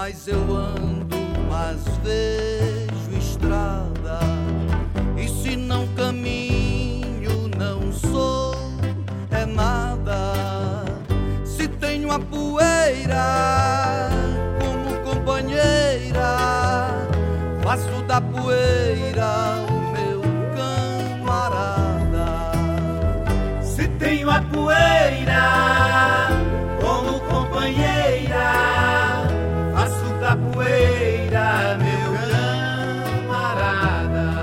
mais eu ando, mais vejo estrada. E se não caminho, não sou é nada. Se tenho a poeira como companheira, faço da poeira o meu camarada. Se tenho a poeira como companheira, faço da poeira meu camarada.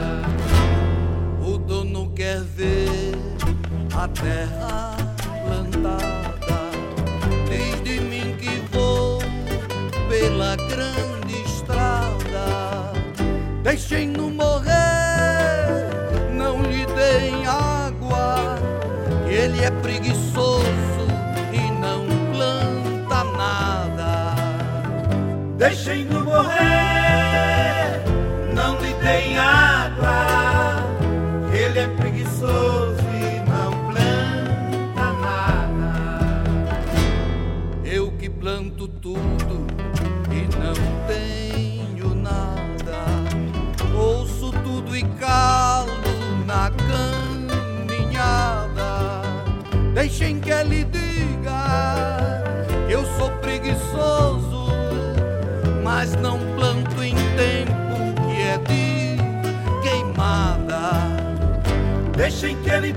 O dono quer ver a terra plantada, diz de mim que vou pela grande estrada. Deixem-no morrer, não lhe deem água, que ele é preguiçoso e não planta nada. Deixem-no morrer, não lhe deem água, que ele é preguiçoso e não planta nada. Eu que planto tudo e não tenho nada, ouço tudo e calo na caminhada. Deixem que ele diga que eu sou preguiçoso, mas não planto em tempo que é de queimada. Deixem que ele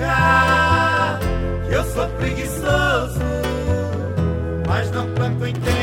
diga que eu sou preguiçoso, mas não planto em tempo